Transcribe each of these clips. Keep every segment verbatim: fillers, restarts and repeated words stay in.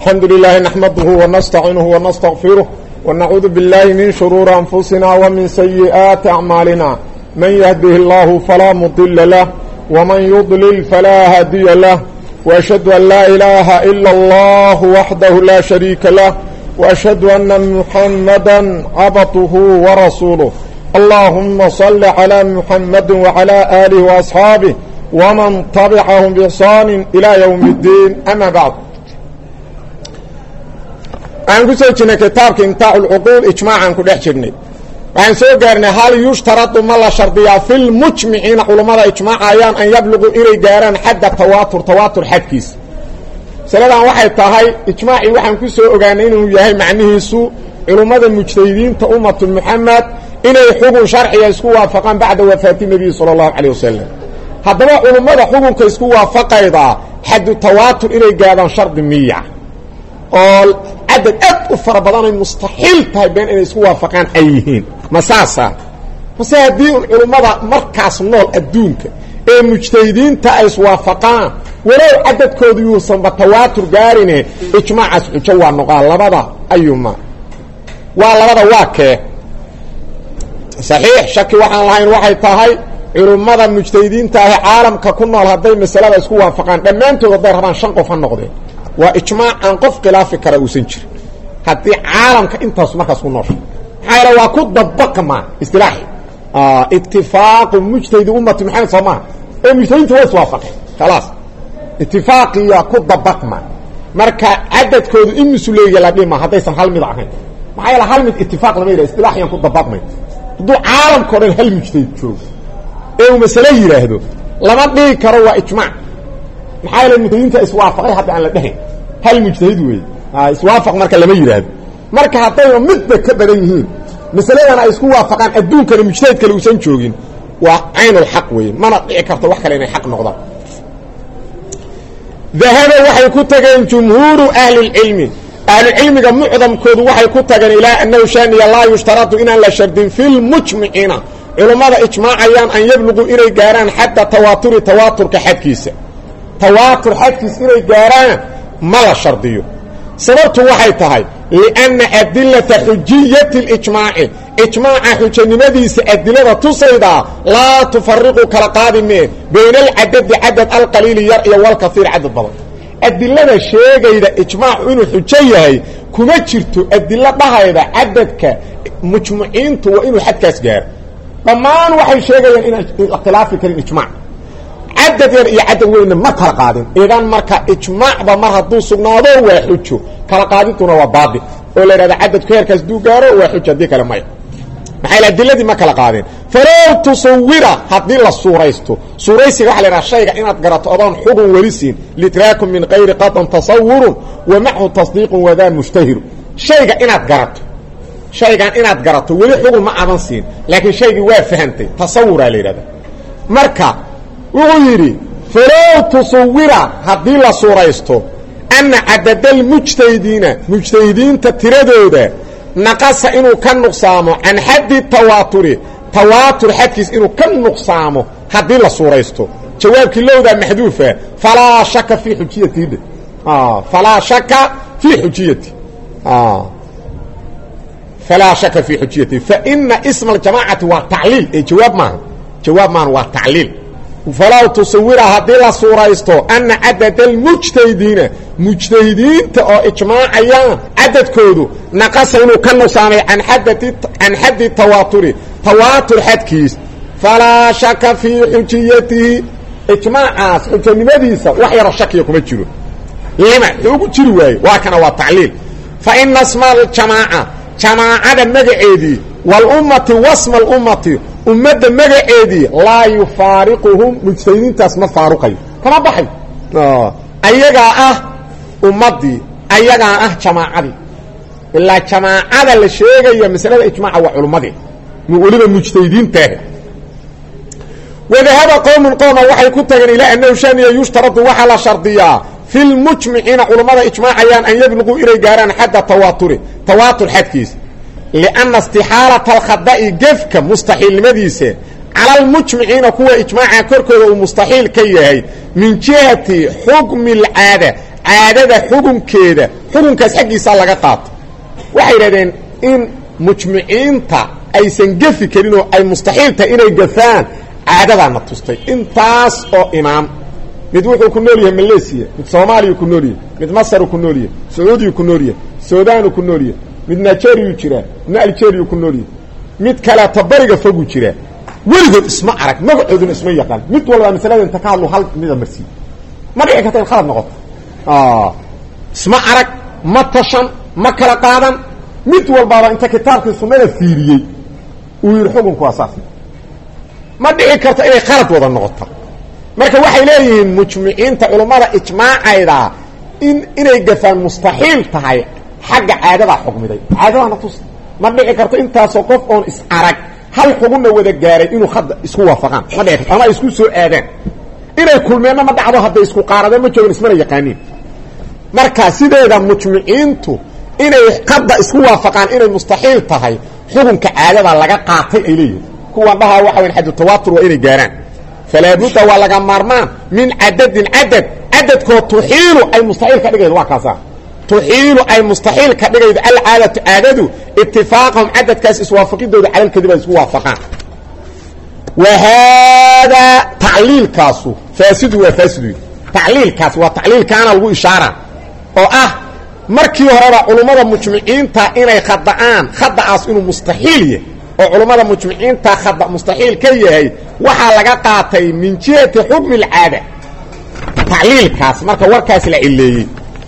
الحمد لله نحمده ونستعينه ونستغفره ونعوذ بالله من شرور أنفسنا ومن سيئات أعمالنا من يهده الله فلا مضل له ومن يضلل فلا هادي له وأشهد أن لا إله إلا الله وحده لا شريك له وأشهد أن محمدا عبده ورسوله اللهم صل على محمد وعلى آله وأصحابه ومن تبعهم بإحسان إلى يوم الدين أما بعد aan ku soo jirnay kitaabka imtaaxul uquul ijmaacan ku dhex jirnay waxaan soo gaarnay hal yushtaradu ma la shardiyaa fil mujmiciina culimada ijmaacayaan an yablugu inay gaaraan xadda tawaatur tawaatur xadkiis saladan waxay tahay ijmaaci waxaan ku soo ogaanay inuu yahay macnihiisu culimada mujtahidiinta ummatul muhammad inay xugun sharciga isku waafaqaan bacda wafaati nabi sallallahu alayhi wasallam haddaba culimada xukunka isku waafaqayda xaddu tawaatur inay gaaraan shardi miya oo عدد أد فربضان المستحيل تهيبين إن يسكوا وافقان أيهين مساسا مسادين علماء مركز نول الدونك إيه مجتهدين تأيس وافقان ولو عدد كود يوصن بتواتر قارنه إجماع سحجوا النقال لبدا أيما واللبدا واكي صحيح شكي وحان لهين وحي تهي علماء مجتهدين تهي عالم ككنا لهذين مسألة يسكوا وافقان لما أنتوا غدير هبان شنقوا فالنقضين واجماع ان قف خلاف كره وسنجر حتى عالمك انت اسمك سنور حيره واكو دبق ما اصطلاحي اه اتفاق مجتهد امه محمد صلى الله عليه وسلم مجتهد توافق خلاص اتفاق ياكو دبق ما marka cadadkoodu imisu leeyahay la dhima hadaysan hal mid ahayn maxay la hal mid ittifaaq lama yiraahdo istilaahiyan ku dabaqmay duu caalamka oo hal mujtahid joogo ee mas'ala yiraahdo lama dhigi karo waa ijmaac maxay la mujtahidiinta iswaafaqay hadda aan la dhahayn hal mujtahid weey ah iswaafaq marka lama yiraahdo marka haday midba ka badan yihiin mas'aladan ay isku waafaqaan adduunka mujtahid kale uusan joogin waa aynul haq weey mana dhici karto wax kale inay xaq noqdaan dhahaba waxay ku tageen jumhuuru ahli ilmi ahli ilmiga mu'damkoodu waxay ku tageen ilaa annahu shani la yushtaratu inaan la shardin fil mujmiciina culimada ijmaacayaan an yablugu inay gaaraan hatta tawatur tawaturka xadkiisa تواتر حدث إلى جاران ما شرطيه سببته waxay tahay لأن أدلة حجية الإجماع إجماع حجة نمديس أدلة تصيدا لا تفرق كالقادمين بين العدد عدد القليل يرئي والكثير عدد ضبط أدلة الشيء إذا إجماع إنه حجية كما جرت أدلة بها إذا عددك مجموعين تو إنه حد كاس جار ضمان وحي شيء إنه الاختلاف في الإجماع عدد ير عدد وين ما كلا قادين إيران مركا إجماع بمر هدو سجناده وحجو كلا قادتنا وبعض ولا هذا عدد كير كاس دو جاره وحجة دي كلام ماي محل الدلة دي ما كلا قادين فلو تصوره هذه الصورة استو صورة يسيح على الشيء إن أتقرأت أضان حكم ورثين لتراكم من غير قطع تصور ومعه تصديق وذا مشتهر شيء إن أتقرأت شيء إن أتقرأت ولي حكم ما أنسين لكن شيء وافهمتي تصور عليه هذا مركا وغيري فلو تصور هذه الصورة أن عدد المجتهدين مجتهدين تتردوا ده نقص إنه كان نقصامه عن حد التواتر تواتر حدث إنه كان نقصامه هذه الصورة جواب كله ده محذوفة فلا شك في حجيته ده آه فلا شك في حجيته آه فلا شك في حجيته فإن اسم الجماعة هو التعليل إيه جواب ما جواب ما هو التعليل فلو تصور هذه الصورة استو أن عدد المجتهدين مجتهدين تأو إجماع أيام عدد كودو نقص إنه كانوا سامي عن حد عن حد التواتر تواتر حد كيس فلا شك في حجيته إجماع عاس حجة مديسة وحير الشك يكون يجروا لما يقول جروا وكان هو التعليل فإن اسم الجماعة جماعة المجعيدي والأمة واسم الأمة أمد مجعيدي لا يفارقهم مجتهدين تسمى فارقين كما بحي آه. أيها أه أمدي أيها أه جماعة إلا جماعة اللي شيء هي مسألة إجماع وعلمدي نقول المجتهدين تاه وذهب قوم قوم وحي كتغن إلى أنه شان يشترط وحل شرطية في المجمعين علماء إجماعيان أن يبلغوا إلى جاران حتى تواتر تواتر حدكيس لأن استحالة الخطأ جفك مستحيل مديسة على المجمعين كوا إجماع كركو مستحيل كيه من جهة حكم العادة caadada xukunkeeda xukunkaas xaggiisaa laga qaato waxay yidhahdeen in mujmiciinta aysan gefi karin oo ay mustaxiil tahay inay gafaan caadadaana tustay intaas oo imaam mid wuxuu ku nool yahay malaysia mid soomaaliya ku nool yahay mid masru ku nool yahay sacuudiya ku nool yahay suudaanu ku nool yahay mid nigeria jiraa midna algeria ku nool yahay mid kaleeto bariga fogu jiraa weligood isma arag magacooduna isma yaqaan mid walba masalada inta ka hadlo hal mida marsi ma dhici karta in khalad noqoto isma arag ma tashan ma kala qaadan mid walbaaba inta kitaabkii sunnada fiiriyey uu yidhi xukunku waa saas ma dhici karto inay khalad wada noqoto marka waxay leeyihiin mujmiciinta culummada ijmaacayda in inay gafaan mustaxiil tahay xagga caadadaa xukmiday caadadana tus ma dhici karto intaasoo qof oon is arag hal xugunna wada gaaray inuu hadda isku waafaqaan ma dhici karto ama isku soo aadaan inay kulmeenna ma dhacdo hadday isku qaaradeen ma joogan ismana yaqaaniin marka sideeda mujmiciintu inay qadda isku waafaqaan inay mustaxiil tahay xukunka caadada laga qaatay ay leeyihiin kuwan dhahaa waxa weyn xadu tawaatur waa inay gaaraan falaa budda waa laga maarmaan min cadadin cadad cadadkoo tuxiilu ay mustaxiil ka dhigaydo waa kaasa tuxiilu ay mustaxiil ka dhigaydo alcaadatu caadadu itifaaqahum cadadkaas iswaafaqidooda calal kadiba isku waafaqaan wa haadaa tacliilkaasu faasidu waa faasidu tacliilkaas waa tacliilkaana lagu ishaara oo ah markii horeba culummada mujmiciinta inay khada'aan khada'aas inuu mustaxiil yahay oo culummada mujmiciinta khada mustaxiil ka yahay waxaa laga qaatay min jihati xukmi alcaada tacliilkaas marka warkaas la cileeyey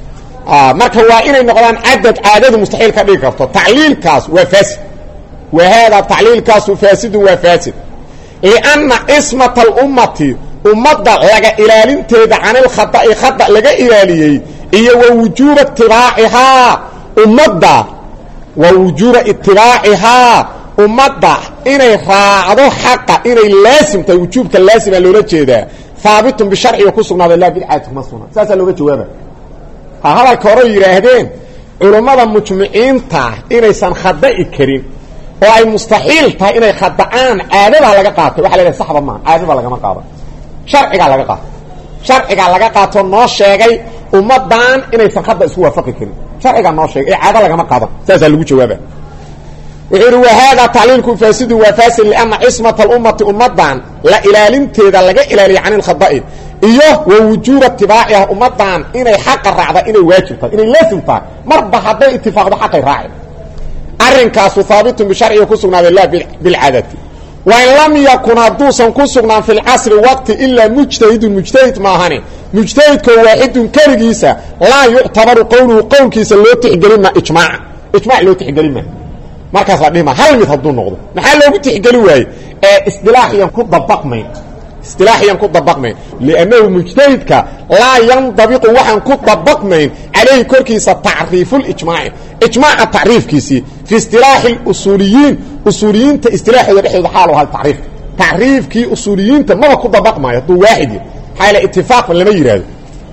marka waa inay noqdaan cadad caadadu mustaxiil ka dhigi karto tacliilkaas waa faasid wa haadaa tacliilkaasu faasidun waa faasid lianna ismata alummati ummadda laga ilaalinteeda canilkhada'i khada laga ilaaliyey iyo wa wujuuba itibaacihaa ummadda wa wujuuba itibaacihaa ummadda inay raacdo xaqa inay laasim tahay wujuubka laasima loola jeedaa haabitun bisharciga ku sugnaaday laa bidcaati kuma sugnaa saasaa looga jawaaba ha hadalka hore yidhaahdeen culummada mujmiciinta inaysan khada'i karin oo ay mustaxiil tahay inay khada'aan caadadaa laga qaatay waxa la yidhaha saxba maaha caadada lagama qaado sharcigaa laga qaato sharcigaa laga qaatoo noo sheegay ummadan inaysan khada isku waafaqi karin sharcigaa noo sheegay ee caado lagama qaadan saasaa lagu jawaaba wuxuu yidhi wahaadaa tacliilku faasidu waa faasid lianna cismata alummati ummadan la ilaalinteeda laga ilaaliya can ilkhada'i iyo wa wujuuba itibaaciha ummadan inay xaqa raacda inay waajib tahay inay laasim tahay marba hadday itifaaqdo xaqay raacin arrinkaasu haabitun bisharciga ku sugnaaday laa bilcaadati wain lam yakun hadduusan ku sugnaan fi lcasri waqti ilaa mujtahidun mujtahid maahane mujtahidkoo waaxidun keligiisa laa yuctabaru qowluhu qowlkiisa loo tixgelima ijmaaca ijmac loo tixgelin maa markaas la dhihima hal mid hadduu noqdo maxaa loogu tixgeli waaye ee isdilaaxiyan ku dabaqmayn isdilaaxiyan ku dabaqmayn liannahu mujtahidka laa yandabiqu waxaan ku dabaqmayn calayhi korkiisa tacriifulijmaaci ijmaaca tacriifkiisii fi istilaaxi usuuliyiin usuuliyiinta istilaaxooda dhexdooda xaal hal tacriif tacriifkii usuuliyiinta maba ku dabaqmaayo hadduu waaxid yahy maxaa yaele itifaaq lama yidhaahdo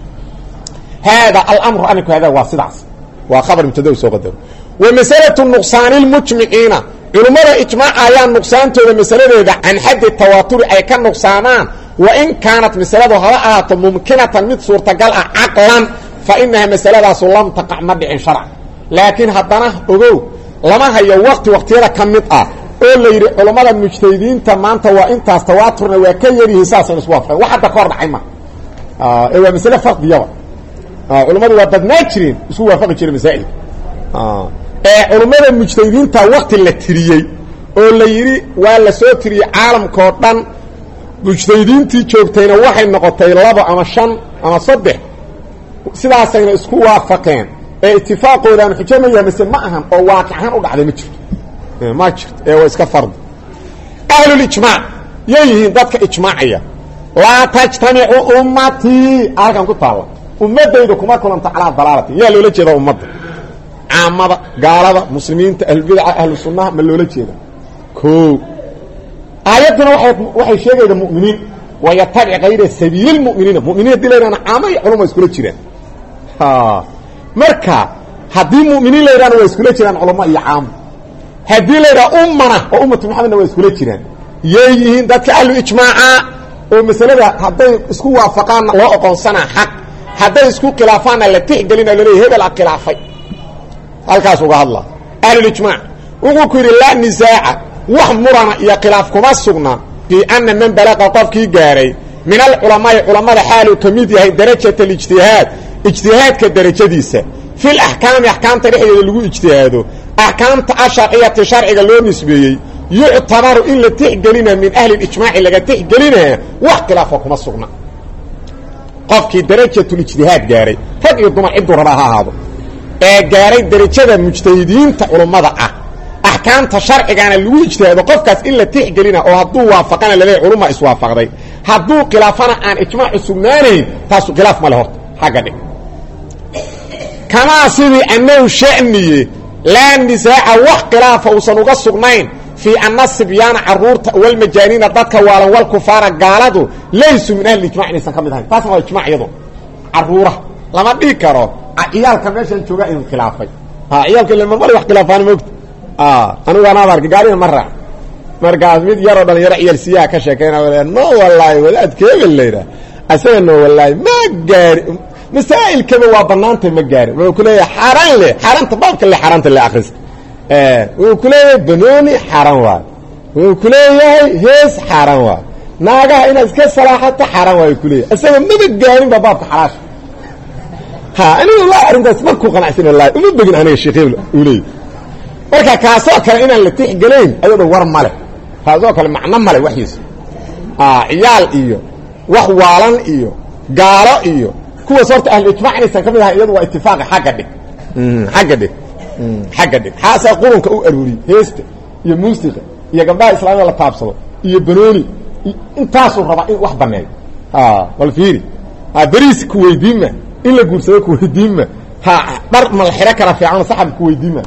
haada alamru arinku hada waa sidaas waa khabar mubtada soo qadaro wa masalatu nuqsaani lmujmiciina culummada ijmaaca ayaa nuqsaantooda masaladeeda can xaddi tawaaturi ay ka nuqsaamaan wa in kaanat masaladu haba ahaato mumkinatan mid suurtagal ah caqlan fa inaha masaladaasu lam taqac ma dhicin sharcan laakiin haddana ogow lama hayo waqti waqtiyada ka mid ah oo la yidhi culummada mujtahidiinta maanta waa intaas tawaaturna waa ka yaryihiin saasayna isku waafaqeen wax hadda ka hor dhacay ma ee waa masale fardiyaba culummadu waa badnaa jireen isku waafaqi jiray masaa'ilka ee culummada mujtahidiinta waqti la tiriyey oo la yidhi waa la soo tiriyey caalamkao dhan mujtahidiintii joogtayna waxay noqotay labo ama shan ama saddex sidaasayna isku waafaqeen ee itifaaqoodaanu xujo ma yahay mase ma ahan oo waaqic ahaan u dhacday ma jirto ma jirto ee waa iska fardi ahlulijmaac yay yihiin dadka ijmaacaya laa tajtamicu ummatii halkan ku taalla ummadayda kuma kulanta calaa dalaalatin yaa loola jeeda ummadda caamada gaalada muslimiinta ahlulbidca ahlu sunnaha ma loola jeeda o aayadduna waxay sheegayda mu'miniin wayatabic kayra sabiili lmu'miniina muminiin hadii laydhahna caamo iyo culum waa iskula jiraan marka haddii mu'miniin la yidhahna waa iskula jiraan culamo iyo caamo haddii la yidhaha ummana oo ummatu maxamedna waa iskula jiraan yay yihiin dadka ahlu ijmaaca oo masalada hadday isku waafaqaanna loo oqoonsanaa xaq hadday isku khilaafaanna la tixgelina laleeyahy hebel a khilaafay halkaas uga hadla ahlulijmaac wuxuu ku yidhi laa nisaaca wax murana iyo khilaaf kuma sugna fii anna man balaqa qofkii gaaray min alculamaai culammada xaaluu ka mid yahay darajat alijtihaad ijtihaadka darajadiisa fil axkaami axkaamta dhexdeeda lagu ijtihaado axkaamta asharciyati sharciga loo nisbeeyey yuctabaru in la tixgelina min ahli lijmaaci laga tixgelinaa wax khilaafa kuma sugna qofkii darajatulijtihaad gaaray rag iyo dumar cidduu rabaa ha ahaado ee gaaray darajada mujtahidiinta culummada ah axkaamta sharcigana lagu ijtihaado qofkaas in la tixgelina oo hadduu waafaqana laleeyahy culumma iswaafaqday hadduu khilaafana aan ijmaacu sugnaanayn taasu khilaaf ma le horta xagga dhig kamaa sidii annahu sha'niye laa nisaaca wax khilaafa uusan uga sugnayn fii anna sibyaana carruurta walmajaaniina dadka waalan walkufaara gaaladu laysuu min ahli ijmac inaysan ka mid ahayn taasna waa ijmac iyado carruuraha lama dhigi karo ciyaalka meeshaan joogaa inuu khilaafay ciyaalka ile mamari wax khilaafaani moogta anigu anaad arka gaarina ma raac markaas mid yaroo dhalinyaro ciyaal siyaha ka sheekayna no wallaahi wadaadka hebel layidhaah asaga no wallaahi ma gaari masaa'ilkaba waa banaantay ma gaarin wuxuu ku leeyahay xaaraan le xaaraanta baabka le xaaraanta le akrista wuxuu ku leeyahay banooni xaaraan waayo wuxuu ku leeyahay hees xaaraan waayo naagaha inaad iska salaaxato xaaraan waayo ku leeyahay asaga maba gaarin ba baabka xalaasha ha aniga wallahi arrintaas markuu qanacsan wallahi uma begin aniga sheekh hebel uu leeyahay marka kaasoo kale inaan la tixgelayn ayadoo war male kaasoo kale macno male waxyiis ciyaal iyo wax waalan iyo gaalo iyo kuwaas horta ahluijmac inaysan ka mid ahay iyadu waa itifaaqa xagga dhig xagga dhig xagga dhig xaasaa qurunka u aruuriyey heesta iyo muusiqa iyo gabdhaha islaamida la taabsado iyo banooni intaasuu rabaa in wax baneeyo wal fiiri beriis ku weydiinma in la guursado ku weydiinma ha dhar ma la xiro kala fiican saxab ku weydiinma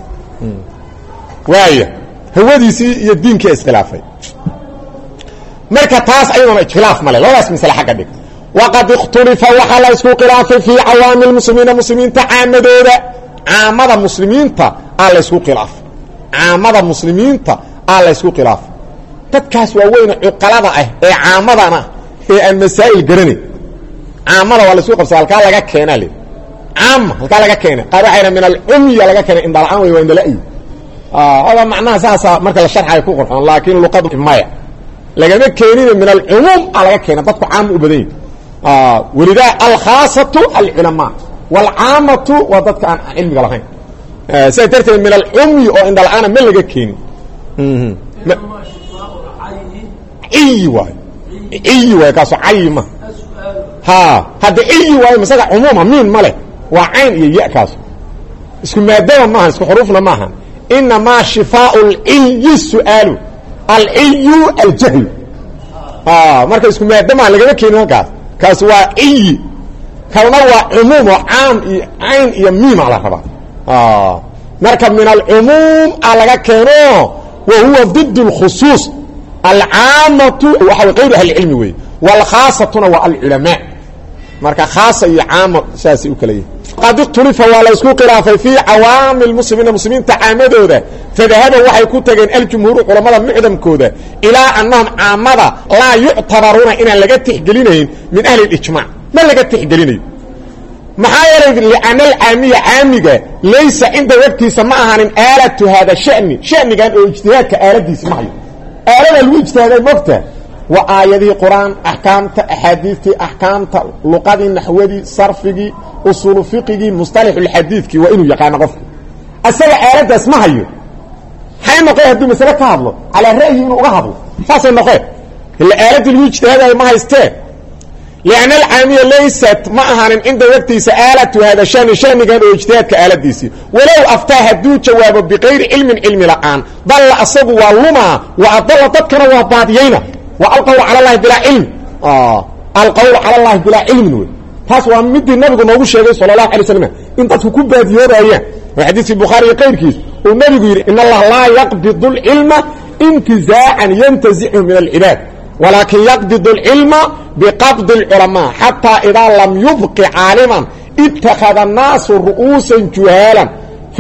waaya hawadiisii iyo diinkii iskhilaafay marka taas ayaduna ikhtilaaf male labadaas misale xagga dhig waqad ikhtulifa waxaa la isku khilaafay fii cawaami lmuslimiina muslimiinta caamadooda caamada muslimiinta aa la ysku khilaafay caamada muslimiinta aa la ysku khilaafay dadkaas waa weyne cuqalada ah ee caamadana ee aan masaa'il garanayn caamada waa la isku qabsay halkaa laga keenaa le caama halkaa laga keena qaar waxayna min alcumya laga keenay indhala-aan wey waa indala-i hada macnaha saasaa marka la sharxayo ku qorxoon laakiin luqadu maya lagama keenina min alcumuum aa laga keena dadku caama u badan yihi welidaa alkhaasatu alculamaa waalcaamatu waa dadka aan cilmiga lahayn sidaa darteed min alcumyi oo indhala-aana ma laga keenin ciyi waayo ciyi waayo kaasoo cayi ma ha hadda ciyi waayo masaga cumuuma miin ma leh waa cayn iyo ya kaaso isku maadaba maahan isku xuruufna maahan inamaa shifaau lciyi su'aalu alciyu aljahlu marka isku maadamaha lagama keenin halkaas kaas waa ciyi kalna waa cumuum oo caam iyo cayn iyo miima la rabaa marka min alcumuum a laga keeno wa huwa ضid اlkhusuuص alcaamatu waxa way qayru ahlicilmi wey wاlkhaasatuna waa alculamaa marka khaasa iyo caama saasay u kala yihin qad ikhtulifa waa la isku khilaafay fii cawaami lmuslimiina muslimiinta caamadooda fadahaba waxay ku tageen aljumhuuru culammada mucdamkooda ilaa annahum caamada laa yuctabaruuna inaan laga tixgelinayn min ahli اlijmac ma laga tixgelinayo maxaa yeelay liana alcaamiya caamiga laysa cinda wagtiisa ma ahaanin aalatu hada shani shanigan oo ijtihaadka aaladiisi ma hayo aalada lagu ijtihaaday mogta waa aayadihii qur-aan axkaamta axaadiistii axkaamta luqadii naxwadii sarfigii usuulu fiqigii musطalaxulxadiidkii waa inuu yaqaano qofka asaga aaladaas ma hayo hay noqe hadduu masale ka hadlo calaa ra'yi inuu uga hadlo saasay noqe ila aaladii lagu ijtihaadayo ma haystee lianna alcaamiya laysat ma ahaanin cinda wagtiisa aalatu hada shani shanigan oo ijtihaadka aaladiisii walow aftaa hadduu jawaabo biqayri cilmin cilmi la'aan dalla asagu waa lumaa wa adalla dadkana waa baadiyeyna wa alqawlu cala allahi bilaa cilm alqawlu cala allahi bilaa cilmin wey taas waa midii nabigu noogu sheegay sala allahu alay slam in dadku ku baadiyoobayaan waa xadiiskii bukhaari iyo qayrkiis uu nabigu yidhi in allaha laa yaqbidu alcilma intizaacan yantazichu min alcibaad walaakin yaqbid اlcilma biqabdi اlculamaa xataa idaa lam yubqi caaliman ittakhada annaasu ru'uusan juhaalan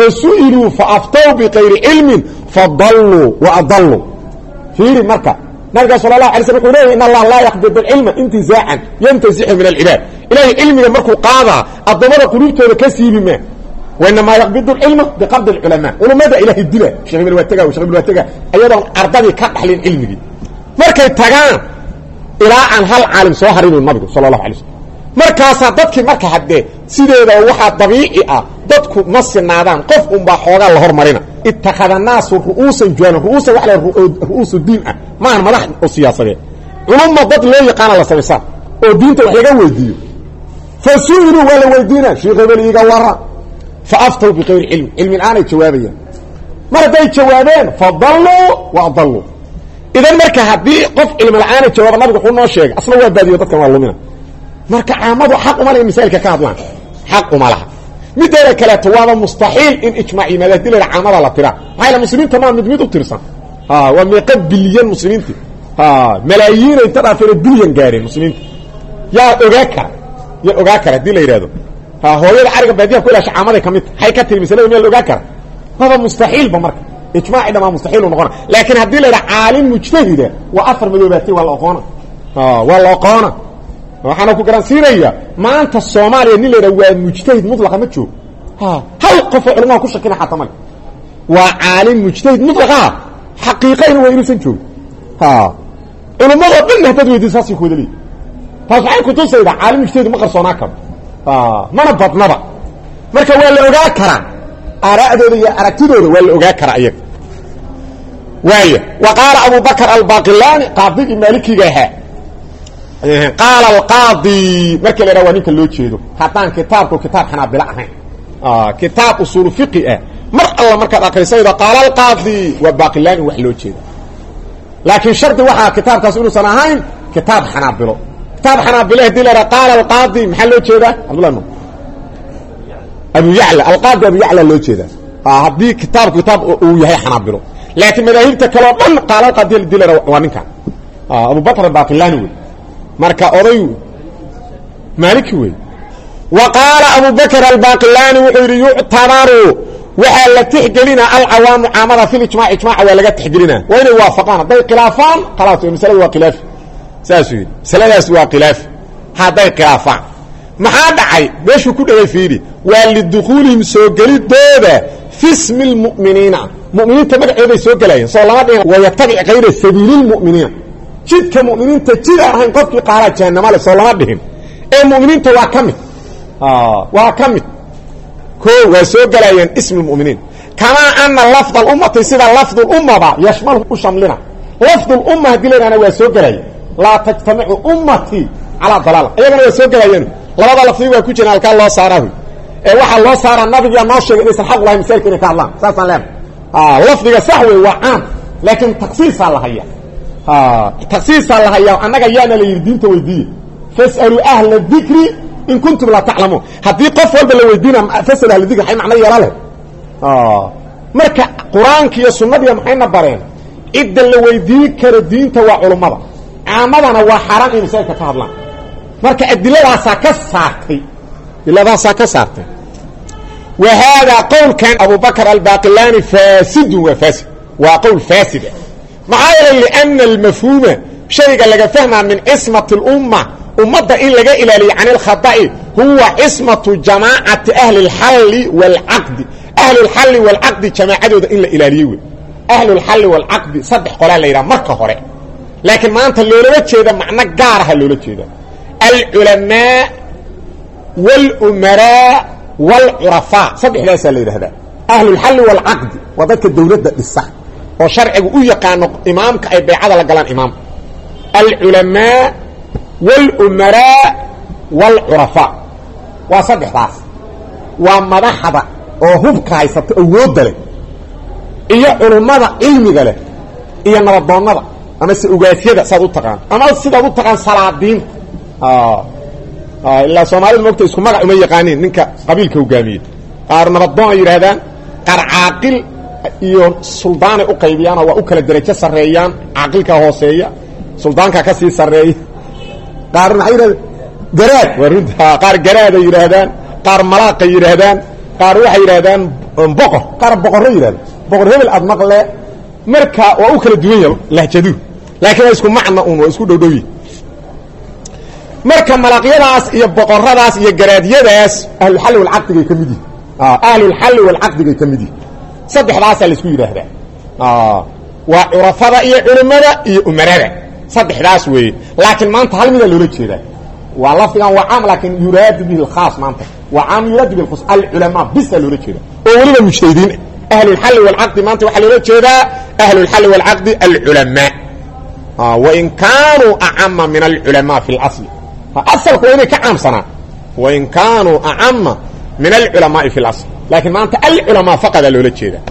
fasu'iluu faaftow bikayri cilmin fadalluu waadalluu fiiri marka nabiga sallallahu alayhi wasallam wuxuu leeyahay in Allah la yaqbidu al-ilma intiza'an yantazi'u min al-ibad ilahi ilmiga markuu qaada adamada qulubtooda ka siibima وإنما يقبض العلم بقبض العلماء ولماذا إله الدلة شيخ ابن واتقى وشيخ ابن واتقى أيضا أرضي كدح للعلم دي مركي تغان إلى أن هل عالم سوهرين النبي صلى الله عليه وسلم مركاسا ددك مركا حدي سيديدا waxa dabiici ah dadku masinaadaan qof un ba xooga la hormarina ittakhada naas ru'uusan juana ru'uusan wax la ru'uusu diin ah ma aan madax oo siyaasadeed culumma dad loo yaqaan la sameeyay oo diinta wax laga weydiiyo fasuulu wala weydiina sheekh waliga wara فافتوا بغير علم علم الان جوابيا ما داي جوابين فضلوا واضلوا اذا marka hadii qof ilm الان jawaab nabiga wuxuu noo sheegay asla waa baadiyo dadka waa lumina marka aamadu xaq uma leeyahay misalka ka hadlaan xaq uma laha midda kale tawaaba mustahil in ijmaa'i madadil aamada la tira hayla muslimiinta ma mid mid u tirsan ha wa meeqa bilyan muslimiinta ha malaayiin inta dhaafay bilyan gaareen muslimiinta yaa ogaa kara yaa ogaa kara dii la yiraahdo ها هويدا عرق باديه كلها شعامده كميت هي كتري مثلا ميل اوغا كار هذا مستحيل بمرك اجماع ده ما مستحيل ونقول لكن هدي له عالم مجتهد وافر مدوباتي ولا اقونه اه ولا اقونه waxana ku garansiinaya maanta Soomaaliya nin leeyahay waa mujtahid mutlaq ma joogo ha hal qof cilmiga ku shakina xataa mal waa caalim mujtahid mutlaq xaqiiqayn waa inuu san joogo ha culimada dhan hadda weydiisaasi ku wadali taas waxay ku tusaydaa caalim mujtahid ma qarsoonaa karo اه mana badnaba marka waa la ogaa kara araadooda iyo aragtidooda waa la ogaa kara ayag waaya waqala Abu Bakr al-Baqillani qaadi malikiga aha ee qala al-qadi marka la rawaninka loo jeedo hataan kitaabku kitaab Hanabila ahayn ah kitaab usul fiqh ah mar alla marka aqrisayda qala al-qadi wa Baqillani wax loo jeedo laakiin shardi waxa kitaabkaas inuu san ahayn kitaab Hanabilo كتاب حنابلة ديلر قال القاضي محله كذا عبد الله نو ابو يعلى القاضي ابو يعلى لو كذا اه هدي كتاب كتاب ويحيى حنابلة لكن مذاهبته كلام قال القاضي ديلر وانك اه ابو بكر الباقلاني marka oday maliki way وقال ابو بكر الباقلاني وحيري يعتبروا waxa la tixgelina al-awaam amara fi al-ijma' ijma' waa laga tixgelina waa inay waafaqaan haday khilaafaan khalaas misalada waa khilaaf ساسوي سلاسل وقلاف هذا قلافا ما دحاي ماشو ku dhagay fiiri walidkhulihim soo galidooda fi ismi almu'minina mu'miniinta magaceeday soo galayeen soo lama dhigin way tabi qeyr sabiilil mu'miniina jidka mu'miniinta jid ahayn qofkii qaara jannama la soo lama dhigin ee mu'miniinta waa kamid ah waa kamid ko waa soo galayeen ismi almu'minin kama anna lafd al-ummati sida lafd al-umma yashmal shamlina lafd al-umma dilana waa soo galayeen لا تجتمع امتي على ضلال ايغنا سoo galayeen labada lafdi waa ku jiraan halka loo saarayo ee waxa loo saara nabiga noo sheegay in xaq lahayn misalkina ka hadlaan saasan leen ah lafdiga sax way waa aan laakiin takhsiis la haya ah takhsiis la haya anaga yaana la yirdiinta weydiiyo fasalu ahla dhikri in kuntum la ta'lamu hadii qof walba la weydiina fasalu ahla dhikri hay macna yaraale ah marka quraanka iyo sunnada maxayna bareen idda la weydii kara diinta waa culimada عامدنا وحرام إن سألك كهرلان مركا الدلالة ساكسارتي الدلالة ساكسارتي وهذا قول كان أبو بكر الباقلاني فاسد وفاسد وقول فاسد معايا لأن المفهوم شيء لك فهمها من اسمة الأمة أمضى إن لقى إلى عن الخطأ هو اسمة جماعة أهل الحل والعقد أهل الحل والعقد جماعة إلا إلى ليوي أهل الحل والعقد صدح قلال ليرا مركة هوري لكن ما أنت اللي لو جيدا معنى قارها اللي لو جيدا العلماء والأمراء والعرفاء صدق لا يسأل هذا أهل الحل والعقد وذلك الدولة للصح وشرع يقان إمامك أي بيعاد لقلان إمام العلماء والأمراء والعرفاء وصدق راس ومرحبا وهبك هايسة أود له إيا علماء علمي له إيا نرضان نرض أما سأقاسيدا سادو تقان أما سيدا تقان صلاة آه آه إلا سومالي الموقت اسكو مقع أمي يقانين منك قبيل كوغامي قار نبضان يرهدان قار عاقل إيو سلطان أقيبيان وأكل الدرجة سريان عاقل كهوسية سلطان كاسي سري قار نحير قراد ورد قار قراد يرهدان قار ملاق يرهدان قار وحي يرهدان بقر قار بقر يرهدان بقر هبل أدمق له مركا وأكل الدنيا لهجدوه laakiin isku macna un isku dhowdhowi marka malaqyadaas iyo boqoradaas iyo garaadyadaas ahlul xal wal aqd ay kamid yihiin ah ahlul xal wal aqd ay kamid yihiin saddexdaas la isku yiraahdaa ah waa urafada iyo culimada iyo umarada saddexdaas weey laakiin maanta hal mid loola jeedaa waa lafdigan waa caam laakiin yuraad bihi al-khaas maanta waa caam yuraad bihi al-khaas al-ulama bis loola jeedaa oo waliba mujtahidiin ahlul xal wal aqd maanta waxa loola jeedaa ahlul xal wal aqd al-ulama ah wa in kanu a'amma min al-ulama fi al-asl أصل كويني كعام سنة وإن كانوا أعم من العلماء في الأصل لكن ما أنت العلماء فقط اللي ولد شيء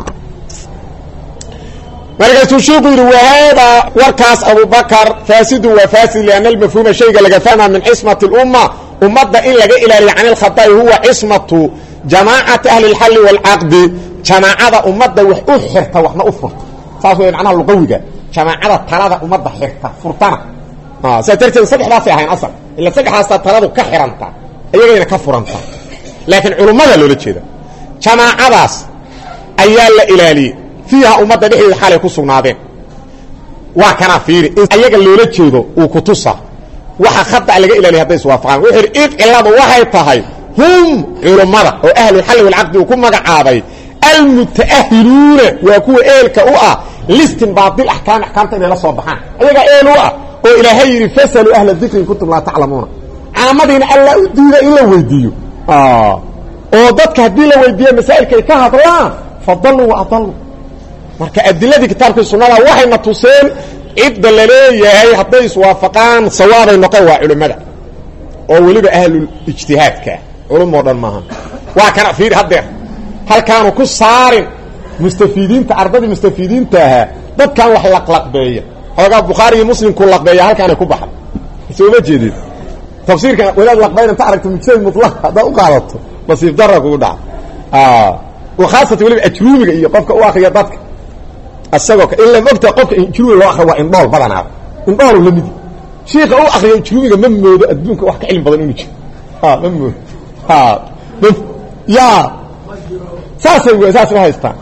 مركز تشوفي وهذا وركاس أبو بكر فاسد وفاسد لأن المفهوم الشيء اللي فهمها من عصمة الأمة ومضى إلا إلى عن الخطأ هو عصمة جماعة أهل الحل والعقد جماعة أمضى وحرت وإحنا أفرت صاروا معناها اللغوية جماعة ثلاثة أمضى حرت فرطانة اه ساترتين صدح لا سيحين اصلا الا صدح استا ترادو كخيرانتا ايغينا كفرانتا لكن علماء لولا جيدا جماعadaas ayaa la ilaali fiha umada dhixii xalay ku sugnaadeen waa kana fiiri ayaga loola jeedo uu ku tusa waxa khata laga ilaali haday iswaafaqaan wixii id ciladu waxay tahay hum culimada oo ahlul xal wal aqd ku magacaabay al mutaahiluna wa kuwa eelka u ah listin baadil ahkaam ahkaamta inay la soo baxaan ayaga eel u ah oo ilaahay yiri fasalu ahla dhikri kuntum la ta'lamuuna aamadina alla u diida in la weydiiyo ah oo dadka hadii la weydiiyo masaa'ilka ka hadlaan fadallu wa adallu marka adilladii kitaabka sunnada waxay na tuseen cid leeyahay haday iswaafaqaan sawaabay noqon waa culimada oo waliba ahlul ijtihaadka culimo dhan maahan waa kana fiir hadda halkaanu ku saarin mustafiidiinta ardada mustafiidiinta dadkan wax laqlaqbeeya هذا البخاري مسلم كل لقبيه halkaan ku baxay soo ma jeedid tafsiirka walaad laqbayna taarikh mujtahid mutlaq hada u qaadato basiif darag u dhac ah oo khaasatan waliba ajruumiga iyo qofka u akhriya dadka asagoo illa magta qofka ajruumiga loo akhriyo waa in dhool badanaa in dhool la mid sheekha u akhriyo ajruumiga ma moodo adduunka wax ka cilmi badan inuu jiro ha ma moodo ha ya saasay saasay haystaan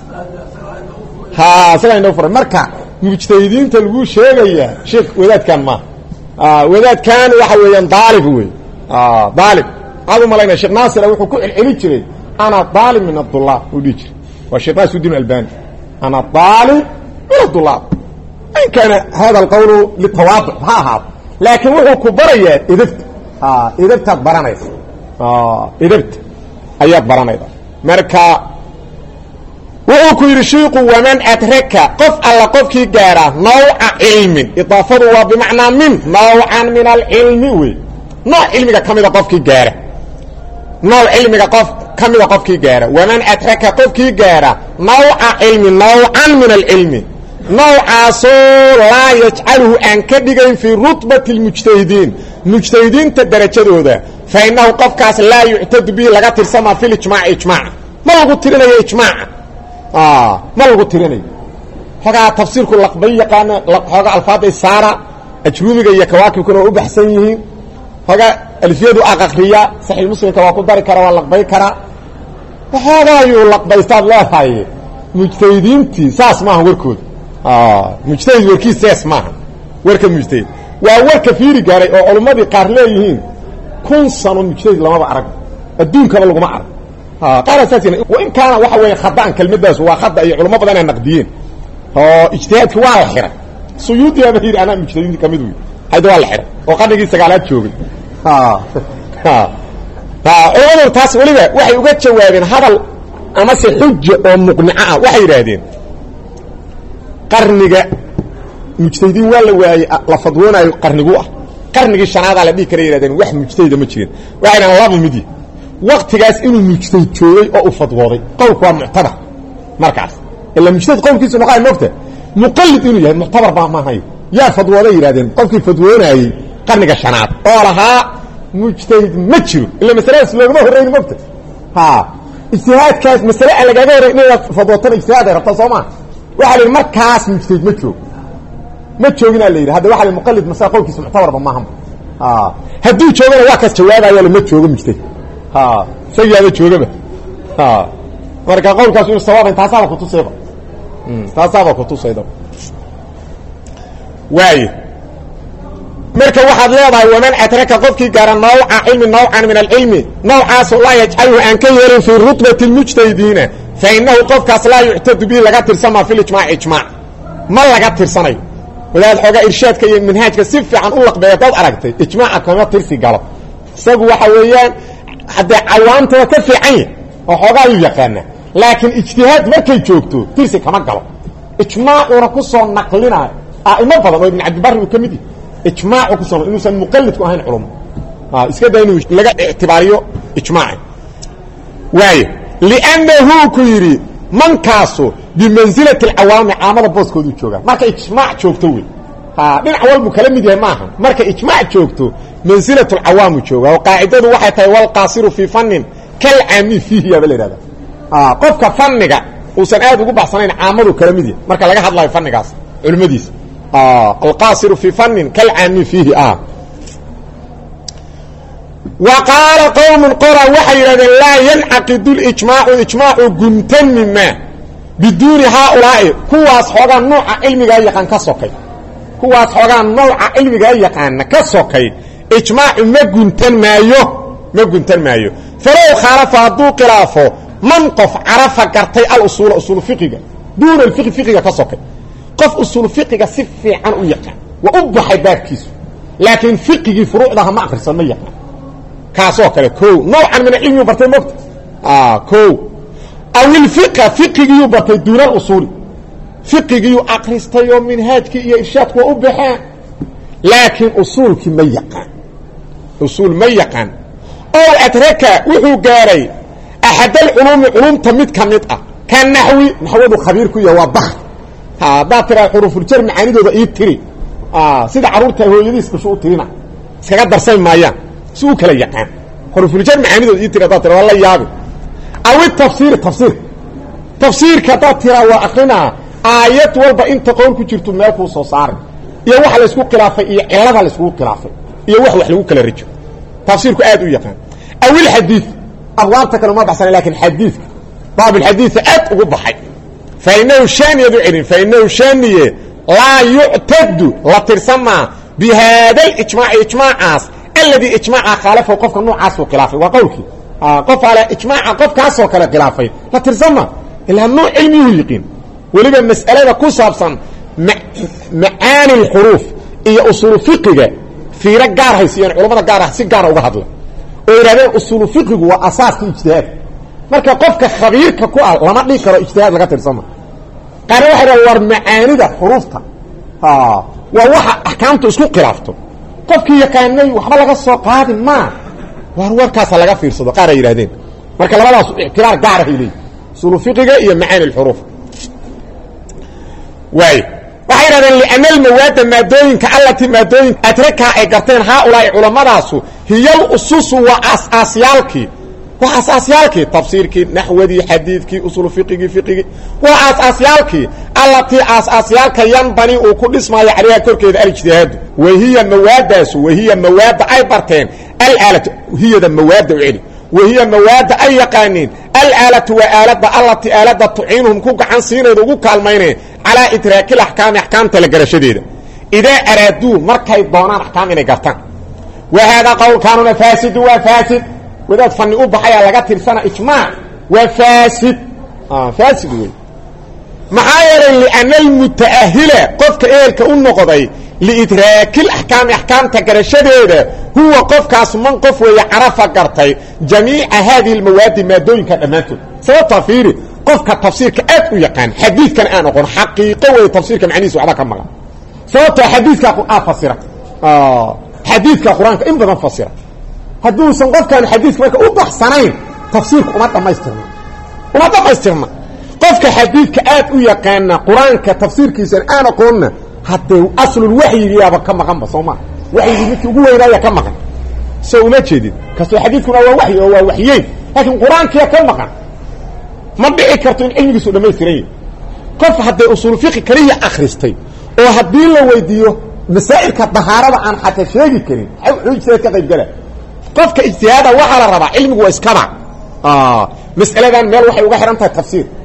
ha sagaa inoo furay marka mujtahidiinta lagu sheegaya sheekh wadaadkan ma ah wadaadkan waxa weeyaan daalib weey ah daalib aad ma leena sheekh naasir wuxuu ku cilcili jiray ana daalib min abdullah uu dhigi waa sheekh Suudin Albani ana daalib min abdullah ay kana hada alqawlu litawadu ha ha laakiin wuxuu ku baraya idabta ah idabta baranaysa ah idabta ayaa baranayda marka وأكو يرشيق ومن أدرك قف على قفك جارة نوع علم إضافته بمعنى من نوعا من العلم وي نوع علمك كم إذا قفك جارة نوع علمك قف كم إذا قفك جارة ومن أدرك قفك جارة نوع علم نوعا من العلم نوع صور لا يجعله أنكدقين في رتبة المجتهدين مجتهدين تدرجة ده فإنه قفك لا يعتد به لغا ترسمى في الإجماع إجماع ما قلت لنا يا إجماع اه ما لو تيرني xogaa tafsiirku laqbay yaqaan xogaa alfaada saara ajruumiga iyo kawaakib kuna u baxsan yihiin xogaa alfiyadu aqriya sahih muslimka waa ku dari kara waa laqbay kara xogaa yu laqbaystaad leeyahay mujtahidiinti saas ma warkood ah mujtahid warkiisa saas ma warka mujtahid waa warka fiiri gaaray oo culimadii qaar leeyihiin kun sano mujtahid lama arag adduunka lagu ma arag ها قال اساسا وان كان waxa weey khadaan kelmadaas waa khada ay culimo badan naqdiyeen oo ijtihaadku waa xira suyuudi aba hir ana mujtahid kamid weey hayda waa xira oo qadigi sagaalaad joogay ha ha ha oo taas waliba waxay uga jawaabeen hadal ama si xujja oo muqnica waxay yiraahdeen qarniga mujtahidin wala waay la fadwoonayo qarnigu ah qarnigi shanaad la dhigi karay yiraahdeen wax mujtahid ma jirin waxayna laba midi waqtigaas inuu mujtahid joogay oo u fadwooday qowlku waa muctabar markaas illa mujtahid qowlkiisu noqay noqta muqallid inuu yahay muctabar baa ma hay yaa fadwooday yiraahdeen qofkii fadwoonayay qarniga shanaad oo lahaa mujtahid ma jiro illa mas'alaas loogama horeeyay noqta ha ijtihaadkaas mas'ala laga horeeyay inaad fadwootan ijtihaad rabta Soomaa waxa la markaas mujtahid ma joog ma joogina la yiraahdo waxa la muqallid mas'ala qowlkiisu muctabar ba ma aha ha haduu joogana waa ka jawaabayo la ma joogo mujtahid ها سيادة جوجبه ها marka qowlkaas inuu sawaab inta saaba ku tusayba mm ta saaba ku tusaydo waaye marka waxaad leedahay waman adraka qofkii gaara nawca cilmi nawcan min alcilmi nawcaasoo laa yajcaluhu aan ka yeelin fii rutbati lmujtahidiina fa inahu qofkaas laa yuctadu bihi laga tirsanmaa fi lijmaaci ijmaac ma laga tirsanayo wadaad xoogaa irshaadka iyo manhaajka si fiican u laqbeeya dad aragtay ijmaaca kama tirsi galo isagu waxa weeyaan haddee cawaamtaba ka fiican yahy oo xoogaa yu yaqaana laakiin ijtihaad markay joogto tirsi kama galo ijmaacuna ku soo naqlinaayo a'imo badan oo ibn cabdibari uu ka mid yahy ijmaacu ku soo inuusan muqallidku ahayn culum iska daa inuu laga ictibaariyo ijmaaci waayo liannahu ku yidhi mankaasu bimansilati alcawaami caamada booskoodu joogaa marka ijmaac joogto wey dhinac walbu kala mid yahay maaha marka ijmaac joogto mansilatu alcawaamu jooga oo qaacidadu waxay tahay walqaasiru fii fannin kalcaami fiihi yaaba la yidhahdaa qofka fanniga uusan aad ugu baxsanayn caamadu kala mid yahay marka laga hadlayo fannigaas culimmadiisa alqaasiru fii fannin kalcaami fiihi ah wa qaala qowmun qora waxay yidhahdeen laa yancaqidu lijmaacu ijmaacu guntami maa biduuni haaulaa'i kuwaas xoogaa nooca cilmigaa yaqaan ka sokay kuwaas xoogaa nooca cilmigaa yaqaana ka sokay ijmaacu ma guntan maayo ma guntan maayo falow khaalafa hadduu khilaafo man qof carafa gartay alusuula usuulu fiqiga duuna alfiqi fiqiga ka sokay qof usuul fiqiga si fiican u yaqaan waa u baxay baabkiisu laakiin fiqigii furuucdaha ma akhrisan ma yaqaan kaasoo kale o noocan min cilmiyu bartay mogta o aw ilfiqa fiqigiyuu bartay duuna alusuuli fiqigiyuu akristay oo minhaajkii iyo irshaadku waa u baxeen laakiin usuulkii ma yaqaan usuul ma yaqaan ow adraka wuxuu gaaray axadalculuumi culumta mid ka mid ah ka naxwi naxwadu khabiir ku yahay waa bakr haddaad tiraa xuruufuljar macaanidooda ii tiri sida carruurta hooyadiis dashu u tirina iskaga darsay maayaan si u kala yaqaan xuruufuljar macaanidooda ii tiri haddaad tira waa la yaabi aw itafsiiri tafsiir tafsiirka haddaad tiraa waa akrinaa aayad walba inta qowl ku jirto meel kuu soo saaray iyo waxa laysku khilaafay iyo cilada layskugu khilaafay iyo wax wax lagu kala rajo tafsiirku aad u yaqaan aw ilxadiid abwaabta kale uma baxsana lakin xadiidka baab alxadiidka aad ugu baxay fainahu shaaniyadu celin fainahu shaaniye laa yuctadu la tirsamaa bi haada alijmaaci ijmaacaas alladii ijmaaca khaalafahu qofka noocaasuu khilaafay waa qowlkii qof ale ijmaaca qofkaasoo kale khilaafay la tirsama ilaa nooc cilmiyuhu yiqiin weliba mas'alada ku saabsan macaani lxuruuf iyo usuulu fiqiga fiiro gaar haysiiyeen culamada gaar ah si gaara uga hadla oo yidhahdeen usuulu fiqigu waa asaaska ijtihaad marka qofka khabiirka ku ah lama dhihi karo ijtihaad laga tirsama qaarna waxay dhahan war macaanida xuruufta waa waxa axkaamtu isku khilaafto qofkii yaqaanay waxba laga soo qaadi maa war warkaasa laga fiirsado qaar ay yidhahdeen marka labadaas ictibaar gaar ahay leeyihin usuulu fiqiga iyo macaani lxuruuf waay waxay yidhahdeen liana almawaada maadooyinka allatii maadooyinka adrakaa ay garteen haaulaa'i culamadaasu hiyal ususu waa aasaasyaalkii waa aasaasyaalkii tafsiirkii naxwadii xadiidkii usuulu fiqigii fiqigii waa aasaasyaalkii allatii aasaasyaalka yanbani uu ku dhismaayo calayha korkeeda alijtihaadu wahiya mawaadaasu wahiya mawaadda ay barteen alaalatu hiyada mawaadda u celi wahiya mawaadda ay yaqaaniin alaalatu waa aaladda allatii aaladda tuciinuhum ku gacan siinayda ugu kaalmayneen calaa idraaki laxkaami axkaamta la garashadeeda idaa araaduu markay doonaan axkaam inay gartaan wa haadaa qowlkaanuna faasidu waa faasid wadaad fanni u baxayaa laga tirsana ijmaac waa faasid faasid wey maxaa yeelay liana almutaahila qofka eerka u noqday liidraaki laxkaami axkaamta garashadeeda huwa qofkaas man qof weeye carafa gartay jamiica haadihi almawaadi maadooyinka dhammaantood sababtaa fiiri qofka tafsiirka aad u yaqaan xadiidkana aan oqon xaqiiqo wey tafsiirka macnihiisa waxba ka maqan sababtaa xadiidkaa qur'aan fasira xadiidka qur-aanka in badan fasira hadduusan qofkaan xadiidka marka u baxsanayn tafsiirka uma dhammaystirna uma dhammaystirna qofka xadiidka aad u yaqaana qur-aanka tafsiirkiisan aan aqoonna haddee aslulwaxyigiyaaba ka maqanba soo maa waxyigii midkii ugu weynaaya ka maqan soo uma jeedid kastoo xadiidkuna waa waxyi oo waa waxyeyn laakiin qur-aankiya ka maqan ma dhici karto in cilmigiisu dhammaystiran yahy qof hadday usuul fiqi kaliya akhristay oo haddii la weydiiyo masaa'ilka dahaarada aan xataa sheegi karin wuxuu ijtihaad ka qayb gala qofka ijtihaada waxaa la rabaa cilmigu waa iskaba mas'aladan meel waxay uga xihan tahay tafsiir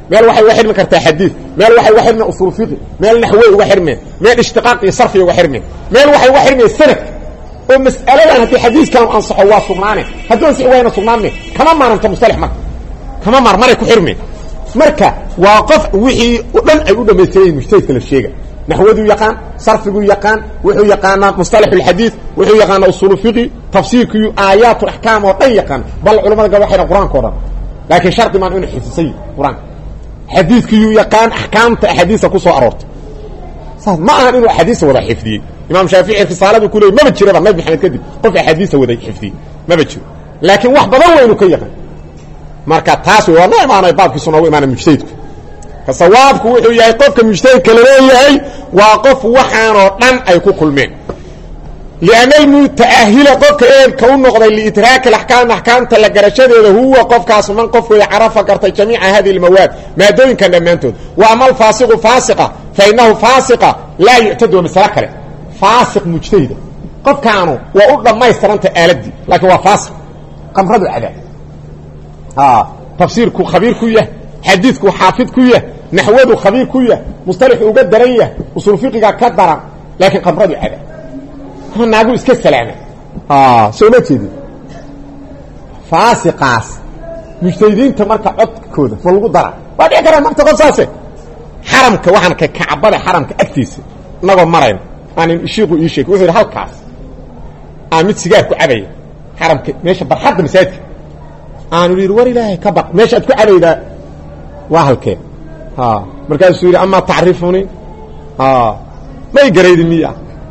meel waxay uga xirmi kartaa xadiid meel waxay uga xirmi usul fiqh meel nahwi uga xirmi meel ishtiqaaq iyo sarfi uga xirmi meel waxay uga xirmi sanad oo mas'aladan hadii xadiiskan ansaxo waa sugnaane haddii si wayna sugnaane kama maaranta musalix marka kama maar maray ku xirmi marka waa qof wixii u dhan ay u dhameeyeen mujtahidka la sheega nahwadu yaqaan sarfigu yaqaan wuxuu yaqaana mustalah alhadith wuxuu yaqaana usul fiqh tafsiirku aayaat ahkaam oo dhan yaqaan bal culimada gaar waxay quraanka oran laakiin sharti ma inuu xifsay quraan hadithku yaqaan ahkaamta ahadiisa ku soo aroortay saad ma aha inuu ahadiisa wada xifdiyay imaam shaafici fi saladu kulay ma jiro nabi maxamed kadib qof ahadiisa wada xifdiyay ma jiro laakiin wax badan waynu ka yaqaan marka taas waa noo imaanay baabkii sunna oo imaanay mujtahidku kasawaabku wuxuu yahay qofka mujtahidka leeyahay waa qof waxaan oo dhan ay ku kulmeen liana almutaahila qofka ee ka u noqday liidraak alahkaam ahkaamta la garashadeeda huwa qofkaas man qofku yacrafa kartay jamiica hadi almawaad maadooyinkan dhamaantood wa amal faasiqu faasiqa fa innahu faasiqa la yu'tadu misala kale faasiq mujtahida qofkaanu waa u dhamaystiranta aaladii laakiin waa faasiq qamradu cadaab ha tafsiirku khabiir ku yahay xadiidku xaafid ku yahay naxwadu khabiir ku yahay mustalah uga daran yahay usul fiqiga ka daran laakiin qamradu cadaab naagu iska salaama ah soo ma jeedin faasiqaas mujtahidiinta marka codkooda waa lagu dara waa dhici karaa marka qofsaase xaramka waxaan ka kacbada xaramka agtiisa nago marayn aan shiiqu ii sheeg wuxuu halkaas aamid sigaar ku cabay xaramka meesha barxadda masaajidka aan u yiri war ilaahay ka baq meesha aad ku cabayda waa halkee ha markaasuu yiri ama taarifuni ha may gareydin miya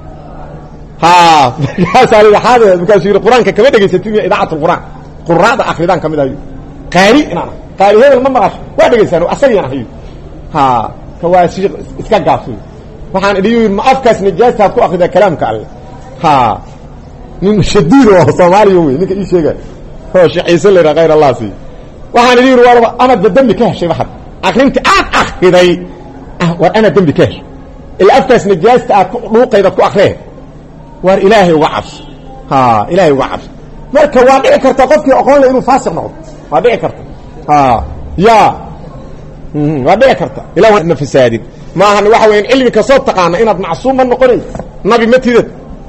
ها قال هذا بكاش القران كما دغيساتين اذاعه القران قراءه اخريدان كميد ايو قاري انا قاري هذا ما مقاش وا دغيسانو اسينا هي ها كواسي اسكا غافي waxaan idin ma afkaas najaasta ku akhridaa kalaamka alle ha nin shadiid oo Soomaaliya weey ninka ii sheegay oo shaqaysan leeyahay غير الله si waxaan idin warba ana dambi ka heshay waxad akhrinta aad akhriday ah war ana dambi ka heshay ila afkaas najaasta aad ku dhuuqayda ku akhriday war ilaahi wa'abs ha ilaahi wa'abs marka waa dhici karta qofkii aqoon leh inuu faasiq noqdo waa dhici karta ha ya waa dhici karta ilaahi wana fasaadin ma aha waxa weyn cilmi ka soo taqaana inaad macsuum ma noqonin nabi ma tidad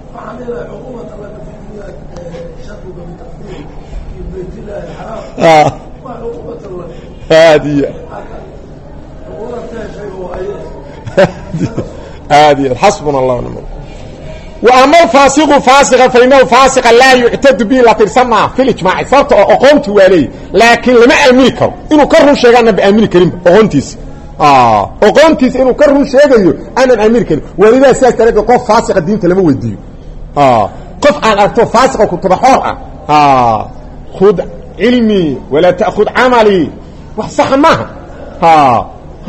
ah هذه هذه حسبنا الله ونعم الوكيل واما الفاسق فاسق فانه فاسق لا يعتد به لا ترسمع في الاجماع صارت اقومت ولي لكن لما امريكا انه كرر شيغان بامريكا كريم اقونتيس اه اقونتيس انه كرر شيغايو انا امريكا ولذا ساكترد قف فاسق دينته لما وديو اه قف ان ارتو فاسق كنت بحور اه خذ علمي ولا تاخذ عملي وصح معها ها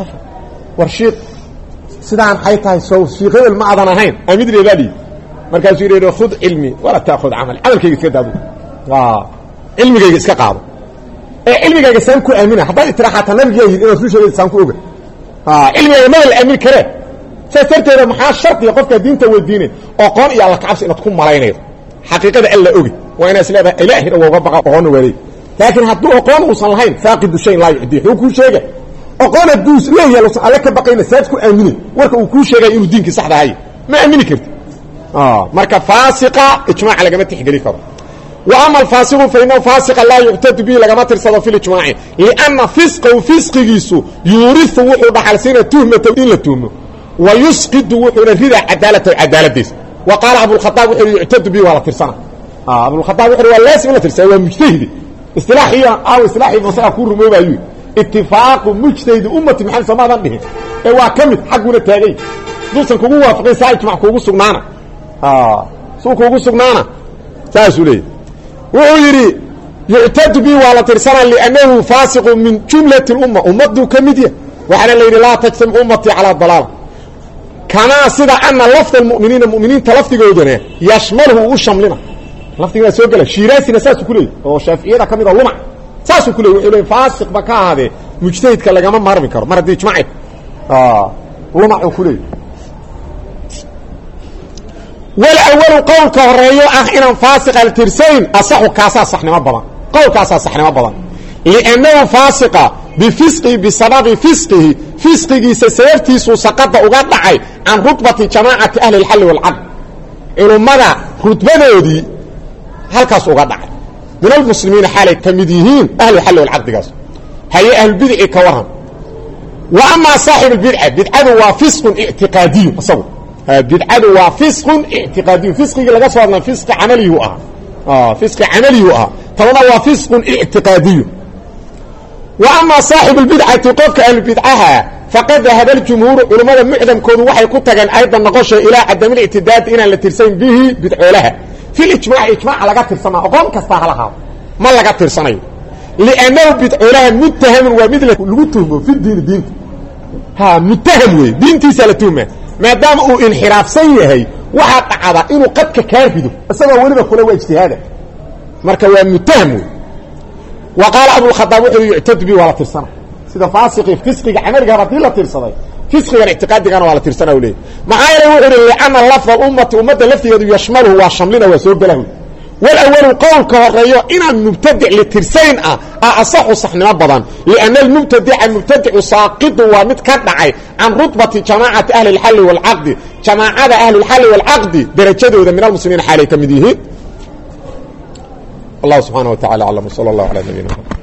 ورشيد سدان حيتها سو شيخيل ما ادنا هين امدري بادي markaas uu yiraahdo khud ilmi wala taaqud amal amalkayga iska daado waa ilmigayga iska qaado ee ilmigayga san ku aamina haddii tiraahata nabiga inuu soo sheegay san ku oga ha ilmigayga ma la aamin kare saarteeda maxaa sharti qofka diinta weydiinay oo qoon iyo alla kacabsi inaad ku malaynaydo xaqiiqada alla ogi waa inaad isleedahay ilaahi oo baqa qoon weelay laakiin hadduu qoon uusan lahayn faaqidu shay la yidi uu ku sheegay qoon duus leeyahay alla ka baqayna saad ku aamini warka uu ku sheegay inuu diinka saxda yahay ma aamini kartid اه marka faasiqa ijmaac laga ma tixgeli karo wa ama al-fasiq fa inna fasiqa la yu'tad bi laga ma tirsado fil ijmaac lianna fisqa wa fisqigiisu yurithu wuxuu dhaxalsiina tuhmata in la tuhmo wa yusqidu wuxuu rida cadaalata cadaaladis wa qala abu al-khattab wuxuu yu'tad bi wala tirsana ah abu al-khattab wuxuu waa laasim la tirsana waa mujtahid istilahiya aw istilahi musaa ku rumoobayo ittifaq mujtahid ummati maxamed samadan dhihi ee waa kamid xaquna taagay duusan kugu waafaqay saa ijmaac kugu sugnaana اه سوق ugu sugnaana taasule wuxuu yiri yu'tad bi wala tirsana li'annahu fasiq min jumlat al-umma ummadu kamidiyah waxa la yiri la tajsam ummati ala dalal kana sida anna lafd al-mu'minina mu'minin talaftigoodana yashmaluhu u shamlina laftiga soo gala shiraasina saas ku leeyahay oo shafiiciyada kamid ah luma saas ku leeyahay wuxuu fasiq ba ka hade mujtahidka laga ma marmi karo mar hadii ijmaac ah luma ku leeyahay والأول قول كهريو أخ إن فاسق الترسين أصح كاسا صح نما بضان قول كاسا صح نما بضان لأنه فاسق bifisqihi bisababi fisqihi fisqigiisa sababtiisuu saqada uga dhacay can rutbati jamaacati ahli اlxalli wاlcaqd culummada rutbadoodii halkaas uga dhacay min almuslimiina xaalay ka mid yihiin ahluxalli walcaqdigaas haye ahlulbidci ka waran wa amaa saaxib اlbidca bidcadu waa fisqun ictiqaadiyu isagu bidcadu waa fisqun ictiqaadiyu fisqigii laga soo hadla fisqi camaliyuu ahaa fisqi camaliyuu ahaa tabana waa fisqun ictiqaadiyu wa amaa saaxibu اlbidcati qofka ahlubidcaha faqad dahaba اljumhuuru culummada mucdamkoodu waxay ku tageen aydan noqosha ilaa cadamilictidaadi inaan la tirsayn bihi bidcoolaha fi lijmaaci ijmaaca laga tirsanaa oqoon kastaa ha lahaado ma laga tirsanayo liannahu bidcoolaha muttahamun waa mid lagu tuhmo fi diini diinta ha muttaham wey diintiisaa la tuhmaa maadaama uu inxiraafsan yahay waxaa dhacda inuu qadka kaa rido isagoo weliba kule waa ijtihaada marka waa muttaham wey wa qaala abulkhadaab wuxuu yuctad bi waa la tirsana sida faasiqi fisqiga camaliga haddii la tirsaday fisqigan ictiqaadigana waa la tirsana u leeyahy maxaa yeelay wuxuu uhi lianna lafda ummati ummadda laftigeedu yashmaluhu waa shamlina waa soo gelahu walawalu qowlka horeeyo inaan mubtadic litirsayn ah a asaxu saxnimo badan lianna almubtadica mubtadicu saaqidun waa mid ka dhacay can rutbati jamaacati ahli اlxalli wاlcaqdi jamaacada ahli اlxalli wاlcaqdi darajadooda min almuslimiina xaalay ka mid yihiin allah subxaana wa tacala aclam wsala اllah ala nabiyina